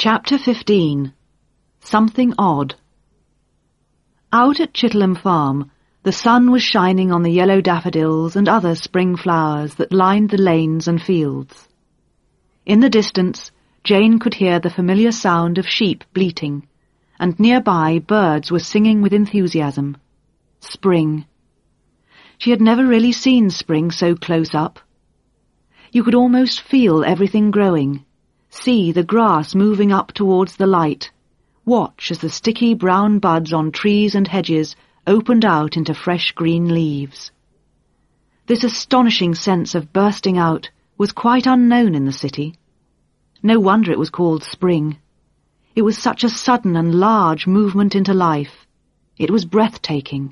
Chapter 15. Something Odd. Out at Chitterham Farm, the sun was shining on the yellow daffodils and other spring flowers that lined the lanes and fields. In the distance, Jane could hear the familiar sound of sheep bleating, and nearby birds were singing with enthusiasm. Spring. She had never really seen spring so close up. You could almost feel everything growing, see the grass moving up towards the light, watch as the sticky brown buds on trees and hedges opened out into fresh green leaves. This astonishing sense of bursting out was quite unknown in the city. No wonder it was called spring. It was such a sudden and large movement into life. It was breathtaking.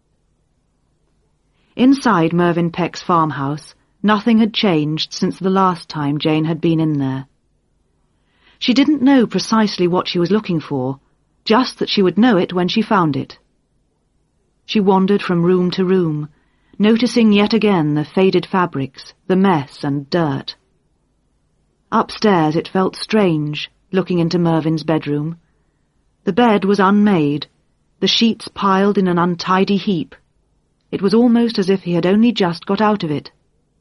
Inside Mervyn Peck's farmhouse, nothing had changed since the last time Jane had been in there. She didn't know precisely what she was looking for, just that she would know it when she found it. She wandered from room to room, noticing yet again the faded fabrics, the mess and dirt. Upstairs it felt strange, looking into Mervyn's bedroom. The bed was unmade, the sheets piled in an untidy heap. It was almost as if he had only just got out of it.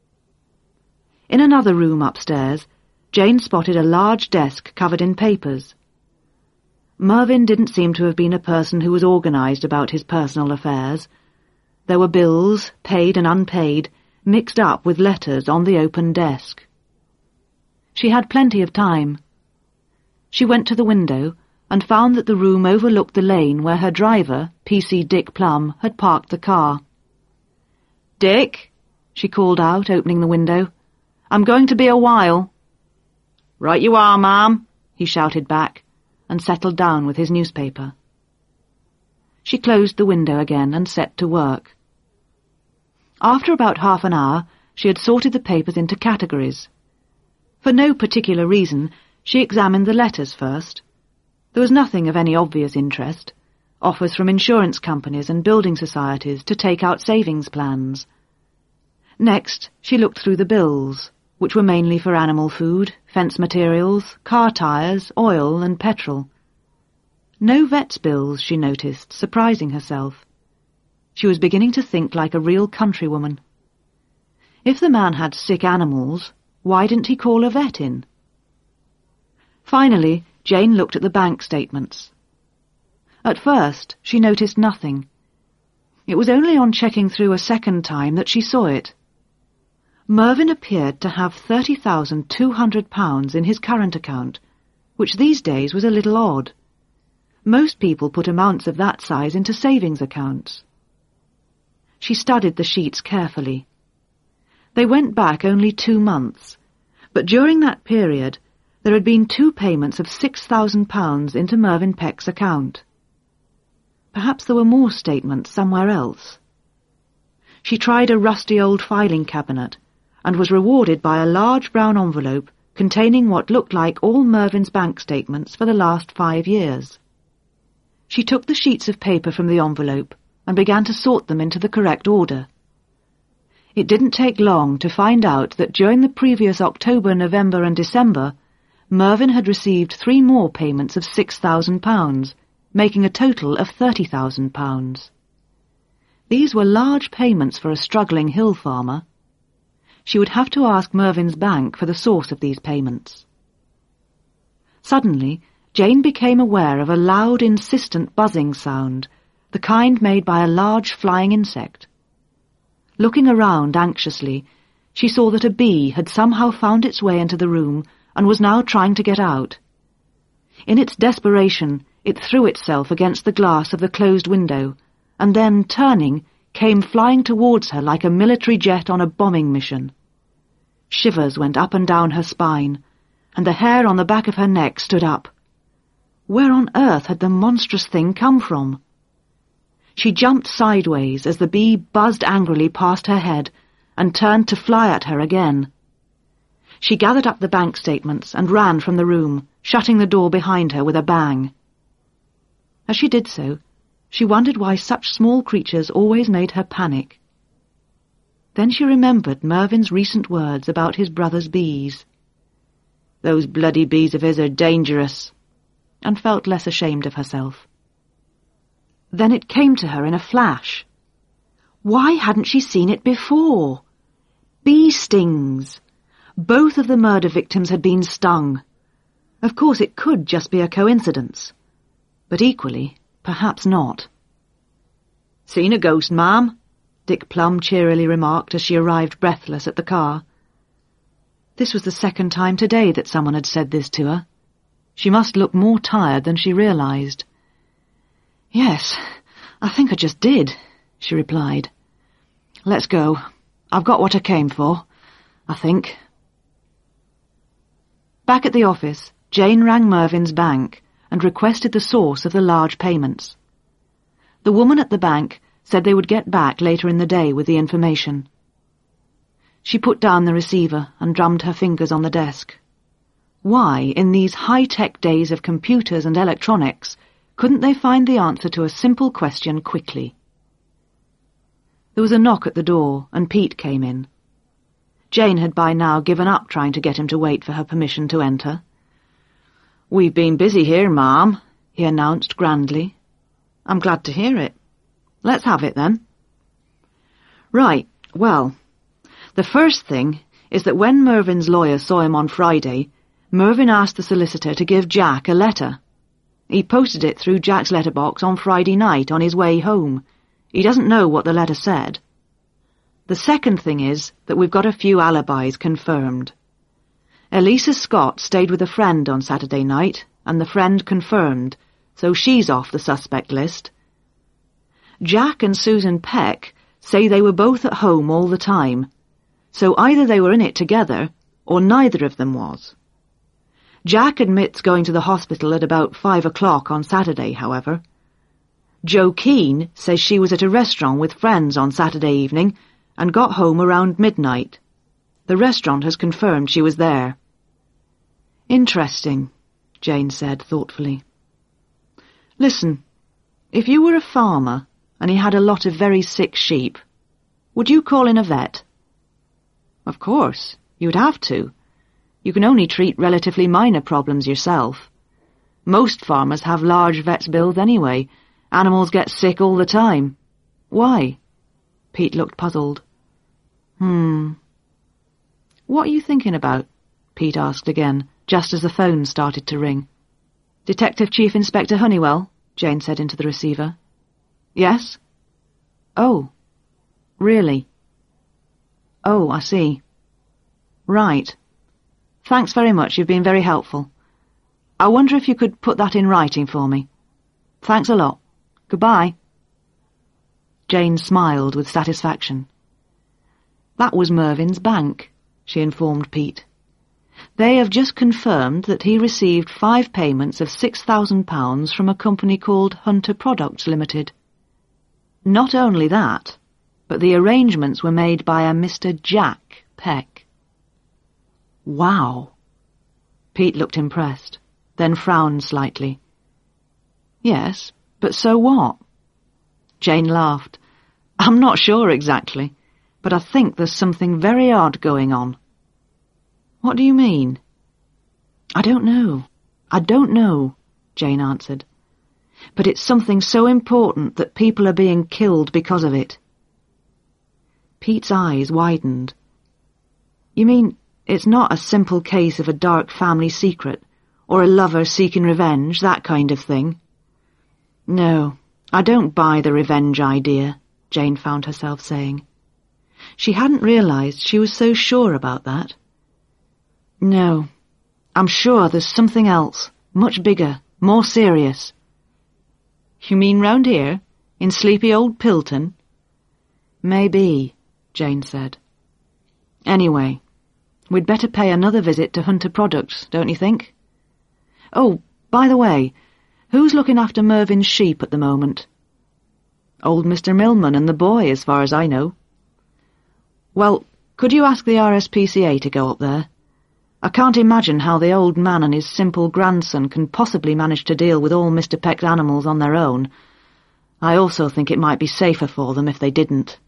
In another room upstairs, Jane spotted a large desk covered in papers. Mervyn didn't seem to have been a person who was organised about his personal affairs. There were bills, paid and unpaid, mixed up with letters on the open desk. She had plenty of time. She went to the window and found that the room overlooked the lane where her driver, P.C. Dick Plum, had parked the car. "Dick," she called out, opening the window. "I'm going to be a while." "Right you are, ma'am," he shouted back, and settled down with his newspaper. She closed the window again and set to work. After about half an hour, she had sorted the papers into categories. For no particular reason, she examined the letters first. There was nothing of any obvious interest. Offers from insurance companies and building societies to take out savings plans. Next, she looked through the bills, which were mainly for animal food, fence materials, car tyres, oil and petrol. No vet's bills, she noticed, surprising herself. She was beginning to think like a real countrywoman. If the man had sick animals, why didn't he call a vet in? Finally, Jane looked at the bank statements. At first, she noticed nothing. It was only on checking through a second time that she saw it. Mervyn appeared to have £30,200 in his current account, which these days was a little odd. Most people put amounts of that size into savings accounts. She studied the sheets carefully. They went back only 2 months, but during that period there had been 2 payments of £6,000 into Mervyn Peck's account. Perhaps there were more statements somewhere else. She tried a rusty old filing cabinet, and was rewarded by a large brown envelope containing what looked like all Mervyn's bank statements for the last 5 years. She took the sheets of paper from the envelope and began to sort them into the correct order. It didn't take long to find out that during the previous October, November and December, Mervyn had received 3 more payments of £6,000, making a total of £30,000. These were large payments for a struggling hill farmer. She would have to ask Mervyn's bank for the source of these payments. Suddenly, Jane became aware of a loud, insistent buzzing sound, the kind made by a large flying insect. Looking around anxiously, she saw that a bee had somehow found its way into the room and was now trying to get out. In its desperation, it threw itself against the glass of the closed window, and then, turning, came flying towards her like a military jet on a bombing mission. Shivers went up and down her spine, and the hair on the back of her neck stood up. Where on earth had the monstrous thing come from? She jumped sideways as the bee buzzed angrily past her head and turned to fly at her again. She gathered up the bank statements and ran from the room, shutting the door behind her with a bang. As she did so, she wondered why such small creatures always made her panic. Then she remembered Mervyn's recent words about his brother's bees. "Those bloody bees of his are dangerous," and felt less ashamed of herself. Then it came to her in a flash. Why hadn't she seen it before? Bee stings. Both of the murder victims had been stung. Of course, it could just be a coincidence. But equally, perhaps not. "Seen a ghost, ma'am?" Dick Plum cheerily remarked as she arrived breathless at the car. This was the second time today that someone had said this to her. She must look more tired than she realized. "Yes, I think I just did," she replied. "Let's go. I've got what I came for, I think." Back at the office, Jane rang Mervyn's bank and requested the source of the large payments. The woman at the bank said they would get back later in the day with the information. She put down the receiver and drummed her fingers on the desk. Why, in these high-tech days of computers and electronics, couldn't they find the answer to a simple question quickly? There was a knock at the door, and Pete came in. Jane had by now given up trying to get him to wait for her permission to enter. "We've been busy here, ma'am," he announced grandly. "I'm glad to hear it. Let's have it, then." "Right, well, the first thing is that when Mervyn's lawyer saw him on Friday, Mervyn asked the solicitor to give Jack a letter. He posted it through Jack's letterbox on Friday night on his way home. He doesn't know what the letter said. The second thing is that we've got a few alibis confirmed. Elisa Scott stayed with a friend on Saturday night, and the friend confirmed, so she's off the suspect list. Jack and Susan Peck say they were both at home all the time, so either they were in it together, or neither of them was. Jack admits going to the hospital at about 5 o'clock on Saturday, however. Jo Keane says she was at a restaurant with friends on Saturday evening and got home around midnight. The restaurant has confirmed she was there. "Interesting," Jane said thoughtfully. "Listen, if you were a farmer and you had a lot of very sick sheep, would you call in a vet?" "Of course, you would have to. You can only treat relatively minor problems yourself. Most farmers have large vets' bills anyway. Animals get sick all the time. Why?" Pete looked puzzled. "What are you thinking about?" Pete asked again, just as the phone started to ring. "Detective Chief Inspector Honeywell," Jane said into the receiver. "Yes?" "Oh, really? Oh, I see. Right. Thanks very much, you've been very helpful. I wonder if you could put that in writing for me. Thanks a lot. Goodbye." Jane smiled with satisfaction. That was Mervyn's bank, she informed Pete. They have just confirmed that he received 5 payments of £6,000 from a company called Hunter Products Limited. Not only that, but the arrangements were made by a Mr. Jack Peck. Wow. Pete looked impressed, then frowned slightly. "Yes, but so what?" Jane laughed. "I'm not sure exactly, but I think there's something very odd going on." "What do you mean?" "I don't know, Jane answered. "But it's something so important that people are being killed because of it." Pete's eyes widened. "You mean it's not a simple case of a dark family secret, or a lover seeking revenge, that kind of thing?" "No, I don't buy the revenge idea," Jane found herself saying. She hadn't realized she was so sure about that. "No, I'm sure there's something else, much bigger, more serious." "You mean round here, in sleepy old Pilton?" "Maybe," Jane said. "Anyway, we'd better pay another visit to Hunter Products, don't you think? Oh, by the way, who's looking after Mervyn's sheep at the moment?" "Old Mr. Millman and the boy, as far as I know." "Well, could you ask the RSPCA to go up there? I can't imagine how the old man and his simple grandson can possibly manage to deal with all Mr. Peck's animals on their own. I also think it might be safer for them if they didn't."